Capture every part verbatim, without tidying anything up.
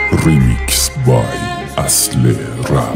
ریمیکس بای اصل رپ.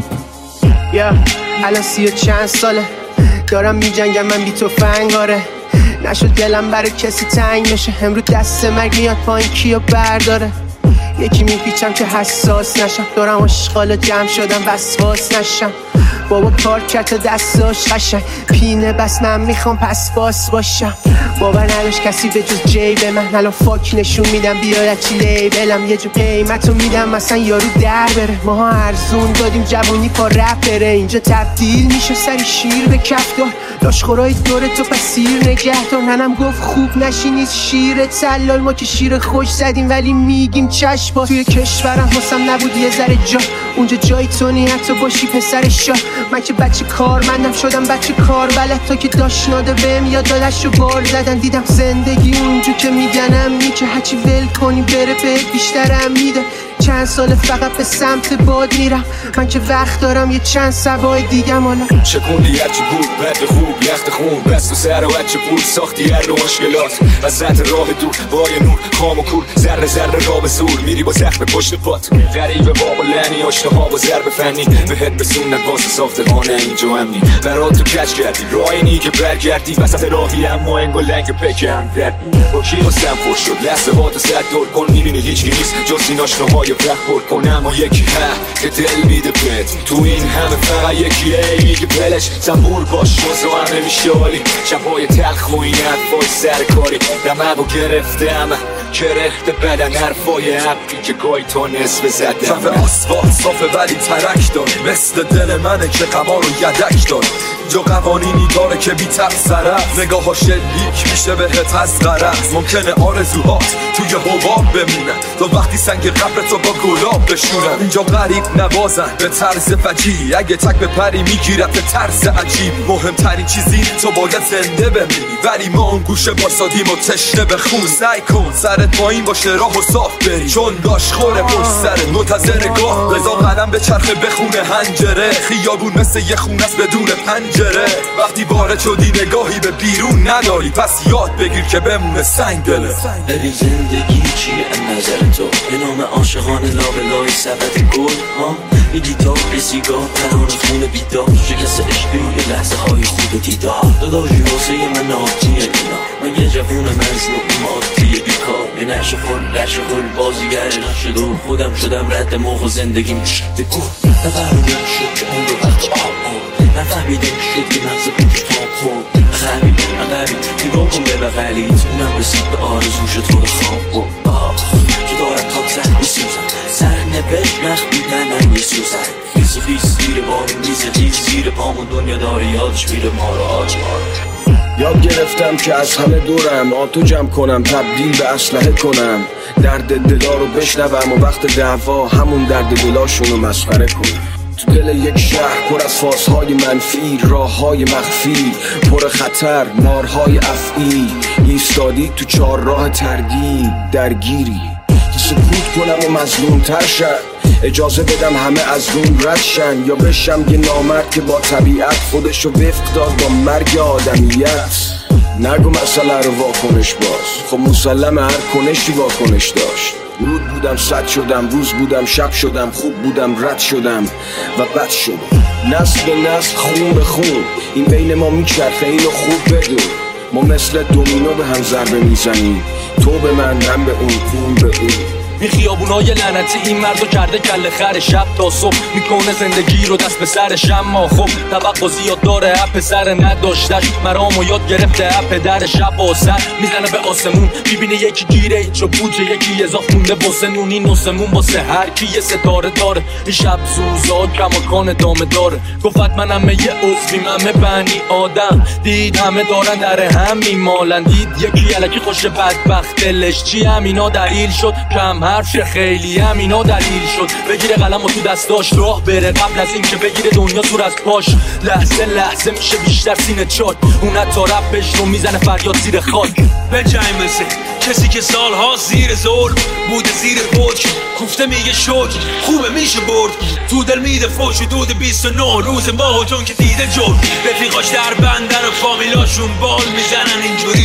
یا الان سی و چند ساله دارم می جنگم من بی تفنگ. آره نشد دلم برای کسی تنگ بشه، امرو دست مرگ میاد پایین کیو برداره. یکی میپیچم که حساس نشم، دارم اشغال جمع شدم وسواس نشم. بابا کار کرد تا دستاش قشنگ پینه بس من میخوام پس باس باشم. باور نداشت کسی به جز جیب من، الان فاک نشون میدم بیاید چی لیبلم. یه جو قیمتو میدم مثلا یارو در بره، ماها ارزون دادیم جوونی پا رپ بره. اینجا تبدیل میشه سری شیر به کفتار، لاشخورای دور تو پس سیر نگه دار. ننم گفت خوب نشینید شیر تلال، ما که شیر خوش زدیم ولی میگیم چشم باز. توی کشورم حسم نبود یه ذره جا، اونجا جای تو نی حتی باشی پسر شاه. من که بچه کارمندم شدم بچه کار بلد، تا که داشت ناده بهم یاد دادش رو بار زدن. دیدم زندگی اونجا که میگنم می که هرچی ول کنی بره بهت بیشترم میده. چند سال فقط به سمت باد میرم، من که وقت دارم یه چند سوای دیگم. حالا چکوندی هرچی بود بد خوب یخت خون بست و سر و بچه بود ساختی هر رو مشکلات. وسط راه دور وای نور خام و کور ذره ذره را به زور میری با زخم پشت پات. غریبه بابا لنی آشناها با ضرب فنی بهت بسوندن واسه ساختمانه اینجا امنی. برات تو کج کردی راینی که برگردی وسط راهی اما انگو لنگ پکم دردی. با کی واسم پر شد لحظه ها تو صد دور کن میبینی هیچی نیست جز این آشناهای وقت پر کن. اما یکی ها که دل میده بهت تو این همه فقط یکیه میگه پلش زنبور باش شوز و همه میشالی. شبای تلخ و این حرفای سرکاری دمه و گرفته همه کرخته بدن حرفای حقی که گای تا نصف زده. کف آسفالت صافه ولی ترک دار، مثل دل منه که قمار رو یدک دار. جو قوانینی داره که بی تقصر است، نگاه ها شلیک میشه بهت از غرض. ممکنه آرزوهات توی حباب بمونن تا وقتی سنگ قبر تو با گلاب بشونن. اینجا غریب نوازن به طرز فجی، اگه تک به پری میگیرد به طرز عجیب. مهمترین چیزی تو باید زنده بمیری، ولی ما اون گوشه باسادیم و تشنه به خون. سعی کن سرت پایین باشه راه و صاف بری، چون لاش خوره پشت سرت منتظر گاه. رضا قلم به چرخه بخونه هنجره، خیابون مثل یه خونه است بدون پنجره. وقتی وارد شدی نگاهی به بیرون نداری، پس یاد بگیر که بمونه سنگ دله. ببین زندگی چیه نظر تو، به نام عاشقانه لابلای سبت گل ها. میگی تا رسیگاه تران خون بیدار، شکست عشقی یه لحظه های خوب دیدار. داداشی واسه من آتیه اینا، من یه جوون مظلوم مادیه بیکار. یه نشه خل لشه خل بازیگر نشد و خودم شدم رد موق زندگیم بگو. نفهمیدم شد که اون رو وقت آب نفهمیدم شد که مغز بوش تاب خود. غریب غریب نگاه کن به بغلیت، اونم رسید به آرزوش تو رو خواب و آخ که دارم تاک زن میسوزم. سر نوشت نخ بیدن نمیسوزم. خیز خیز زیر بارون میزه خیز زیر پامون دنیا داره یادش میره ما رو آج مار. یاد گرفتم که از همه دورم آتو جمع کنم تبدیل به اسلحه کنم. درد دلا رو بشنوم و وقت دعوا همون درد دلاشونو مسخره کنم. تو دل یک شهر پر از فازهای منفی، راههای مخفی پر خطر، مارهای افعی. ایستادی تو چهار راه تردید درگیری، سکوت کنم و مظلوم تر شد. اجازه بدم همه از روم رد شن، یا بشم یه نامرد که با طبیعت خودشو وفق داد با مرگ آدمیت. نگو مسئله رو واکنش باز، خب مسلم هر کنشی واکنش داشت. رود بودم صد شدم، روز بودم شب شدم، خوب بودم رد شدم و بد شدم. نسل به نسل خون به خون این بین ما میچرخه، اینو خوب بدون. ما مثل دومینو به هم ضربه میزنیم، تو به من هم به اون اون به اون. این خیابونای لعنتی این مردو کرده کله خر، شب تا صبح میکنه زندگی رو دست به سرش. اما خب توقع زیاد داره اپ پسر نداشتش، مرامو یاد گرفته اپ پدر شب و سر میزنه به آسمون. میبینه یکی گیره ایچو بوجه، یکی اضاف مونده واسه نون. این نسمون واسه هر کی یه ستاره داره. این شب سوزا کماکان دامه داره. گفت منم یه عضویم همه بنی آدم، دید همه دارن در هم میمالن. دید یکی الکی خوش بدبخت دلش چی همینا دلیل شد کم حرف خیلی همینا دلیل شد. بگیره قلم و تو دستاش راه بره، قبل از این که بگیره دنیا سور از پاش. لحظه لحظه میشه بیشتر سینه چاک، اون تا رپش رو میزنه فریاد زیر خاک. به جای مثل کسی که سالها زیر ظلم بوده زیر حکم، گفته میگه شد خوبه میشه برد. تو دل میده فوش و دود بیست و نه روز ماه چون که دیده جد. رفیقاش در بندن و فامیلاشون بال میزنن اینجوری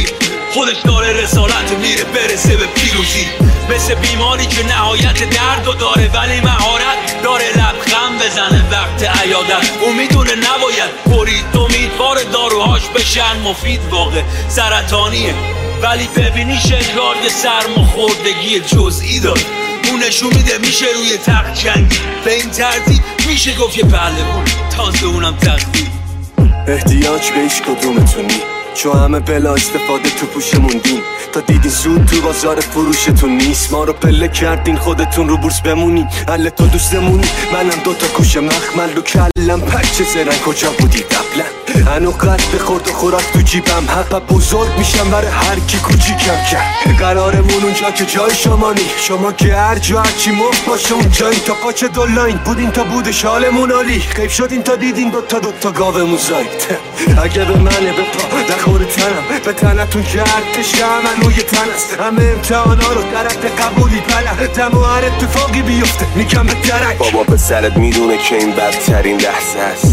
خودش داره رسالت میره برسه به پیروزی، مثل بیماری که نهایت درد و داره ولی مهارت داره لبخند بزنه وقت عیادت. اون میدونه نباید برید امیدوار داروهاش بشن مفید، واقع سرطانیه ولی ببینیش انگار یه سرماخوردگی جزئی داره. اون نشون میده میشه روی تخت جنگی، به این ترتیب میشه گفت یه پهلوان، تازه اونم تقدیر. احتیاج به هیچ کدومتونی چون همه بلا استفاده تو پوش موندین، تا دیدین سود تو بازار فروشتون نیست. ما رو پله کردین خودتون رو بورس بمونین، حل تو دوستمونی منم دوتا کوش مخمل رو کلم پچه زرن کجا بودی قبلا. هنو قد خورد و خوراک تو جیبم، حقا بزرگ میشم برای هر کی کوچیکم کرد. قرارمون اونجا که جای شما نی، شما که هر جا هرچی مفت باشه اونجایی. تا پاچه دو لاین بودین تا بودش حالمون عالی، خیب شدین تا دیدین دوتا دوتا گاومون زایید. اگه به منه به پا نخوره تنم، به تنتون که ارتش من روی تن است. همه امتحانا رو درد قبولی بله، دم و هر اتفاقی بیفته میگم به درک. بابا پسرت میدونه که این بدترین لحظه است،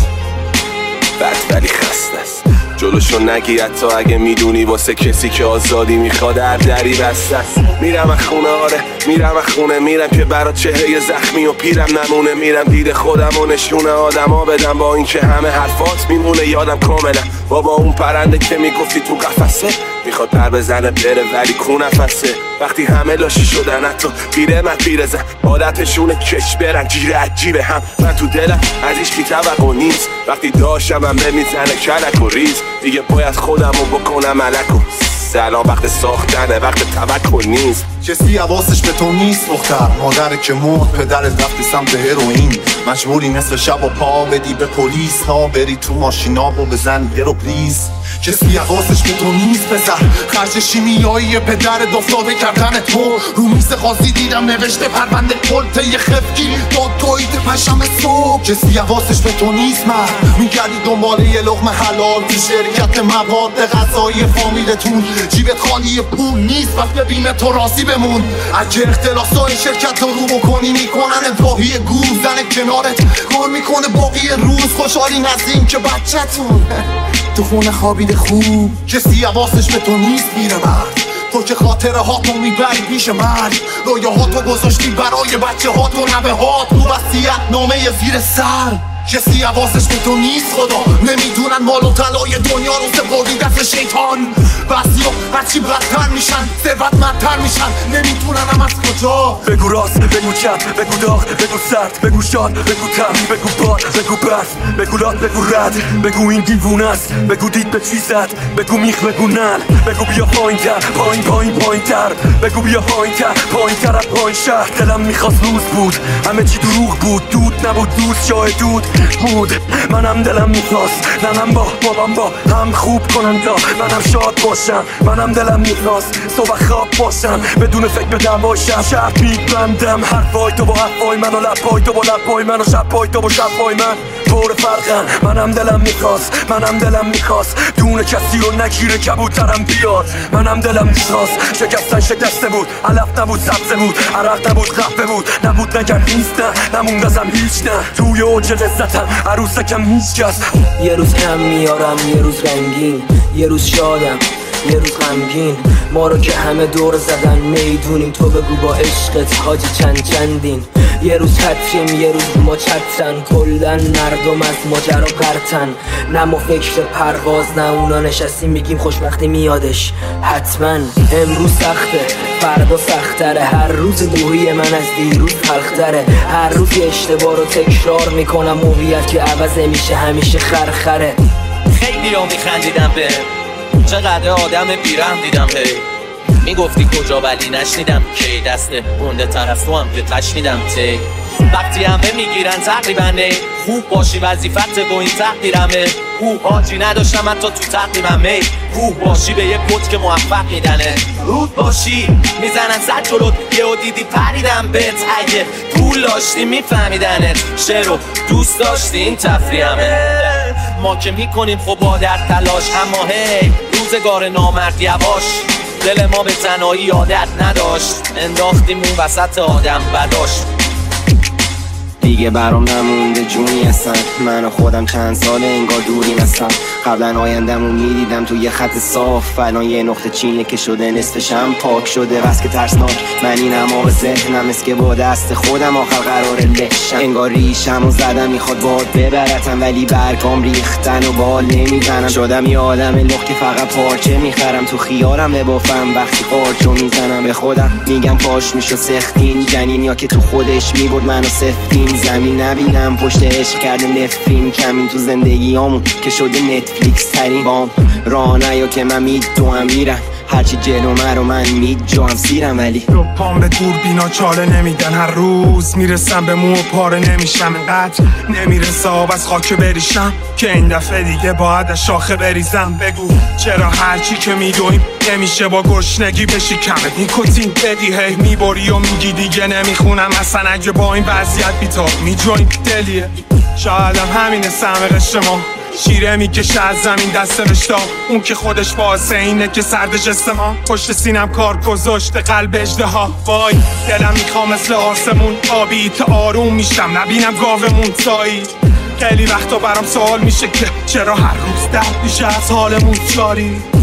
بد ولی خسته است. جلوشو نگی حتی اگه میدونی واسه کسی که آزادی میخواد هر دری بسته است. میرم از خونه، آره میرم از خونه، میرم که برات چهره زخمی و پیرم نمونه. میرم دید خودم و نشونه آدما بدم، با اینکه همه حرفات میمونه یادم کاملا. بابا اون پرنده که میگفتی تو قفسه میخواد پر بزنه بره ولی کو نفسه. وقتی همه لاشی شدن حتی پیره من پیره زن، عادتشونه کش برن جیره عجیبه هم. من تو دلم از ایش کی توقع نیست، وقتی داشتم هم میزنه کلک و ریز. دیگه باید خودمو بکنم ملکو، سلام وقت ساختنه وقت توکل نیست. کسی حواسش به تو نیست دختر، مادر که مرد پدرت رفتی سمت هروئین، مجبوری نصف شب و پا بدی به پلیس ها، بری تو ماشینا و بزن یه رو پلیز. کسی حواسش به تو نیست پسر، خرج شیمیایی پدرت افتاده کردن تو. رو میز قاضی دیدم نوشته پرونده کلته یه خفگی داد تویت پشم صبح. کسی حواسش به تو نیست مرد، میگردی دنبال یه لقمه حلال تو شرکت مواد غذایی فامیلتون. جیبت خالی پول نیست پس به بیمه تو راضی بمون. اگه اختلاسای شرکت رو رو بکنی میکنن انتواهی گور، زن کنارت کار میکنه باقی روز. خوشحالین از این که بچه‌تون تو خونه خوابیده خوب. کسی حواسش به تو نیست میره مرد، تو که خاطره ها تو میبری پیش مرگ. رویه ها تو گذاشتی برای بچه ها تو نوه ها تو وصیت نامه زیر سر. کسی حواسش به تو نیست خدا، نمیدونن مال و طلای دنیا رو سپردی دست شیطان. بعضیا هرچی بدتر میشن ثروتمندتر میشن، نمیدونن هم از کجا. بگو راست بگو چپ، بگو داغ بگو سرد، بگو شاد بگو تم، بگو باد بگو برف، بگو لاد بگو رد، بگو این دیوونه است، بگو دید به چی زد، بگو میخ بگو نل، بگو بیا پایین تر پایین پایین پایین تر، بگو بیا پایین تر پایین تر از پایین شهر. دلم میخواست روز بود همه چی دروغ بود، دود نبود دوست جای دود بود. منم دلم میخواست ننم با بابام با هم خوب کنن تا منم شاد باشم. منم دلم میخواست صبح خواب باشم بدون فکر به دعواشم. شب میبندم حرفای تو با حرفای من و لبای تو با لبای من و شبای تو با شبای من پر فرقن. منم دلم میخواست منم دلم میخواست دونه کسی رو نگیره کبوترم بیاد. منم دلم میخواست شکستن شکسته بود، علف نبود سبزه بود، عرق نبود قهوه بود، نبود نگم نیست نه نموند ازم هیچ نه. توی اوج لذتم عروسکم هیچ کس. یه روز کم میارم یه روز رنگین، یه روز شادم یه روز غمگین. ما رو که همه دور زدن میدونیم، تو بگو با عشقت حاجی چند چندین. یه روز چتریم یه روز ما چترن، کلن مردم از ماجرا پرتن. نه ما فکر پرواز نه اونا نشستیم میگیم خوشبختی میادش حتما. امروز سخته فردا سختره، هر روز دوهی من از دیروز تلختره. هر روز اشتباه رو تکرار میکنم، موقعیت که عوض میشه همیشه خرخره. خیلی ها میخندیدم به چقدر آدم بیرم دیدم هی میگفتی کجا ولی نشنیدم کی دست مونده طرف تو هم که تشنیدم تی. وقتی همه میگیرن تقریبا نه خوب باشی وظیفت با این تقدیرمه. خوب حاجی نداشتم حتی تو تقدیمم می خوب باشی به یه پوت که موفق میدنه. رود باشی میزنن صد جلوت یهو دیدی پریدم بهت. اگه پول داشتی میفهمیدنت، شعر دوست داشتی این تفریحمه. ما که میکنیم خب با در تلاش، اما هی روزگار نامرد یواش. دل ما به تنهایی عادت نداشت، انداختیم اون وسط آدم بداشت. دیگه برام نمونده جونی هستن. من و خودم چند ساله انگار دوریم هستم. قبلا آیندمو میدیدم تو یه خط صاف، الان یه نقطه چینه که شده نصفشم پاک شده. بس که ترسناک من اینم آب ذهنم، است که با دست خودم آخر قرار لشم. انگار ریشم و زدم میخواد باد ببرتم، ولی برگام ریختن و بال نمیزنم. شدم یه آدم لخ که فقط پارچه میخرم، تو خیارم ببافم وقتی قارچو میزنم. به خودم میگم پاش میشو سختین جنین، یا که تو خودش میبرد منو سفتین. زمین نبینم پشت عشق کرده نفرین، کمین تو زندگیامون که شده نتفلیکس ترین. بام راه نیا که من میدوام میرم، هرچی جلو من رو من میجام سیرم. ولی دو پام به دور بینا چاله نمیدن، هر روز میرسم به مو و پاره نمیشم. اینقدر نمیرسه آب از خاک بریشم که این دفعه دیگه باید از شاخه بریزم. بگو چرا هرچی که میدویم نمیشه با گشنگی بشی کمه نیکوتین بدی هی میبری و میگی دیگه نمیخونم. اصلا اگه با این وضعیت بیتاب میجوین دلیه، شایدم همینه سهم قشر ما. شیره میکشه از زمین دست رشتا، اون که خودش واسه اینه که سرد جست ما. پشت سینم کار گذاشته قلب اژدها، وای دلم میخوام مثل آسمون آبی تا آروم میشم نبینم گاومون سایی. خیلی وقتا برام سوال میشه که چرا هر روز درد میشه از حالمون جاری.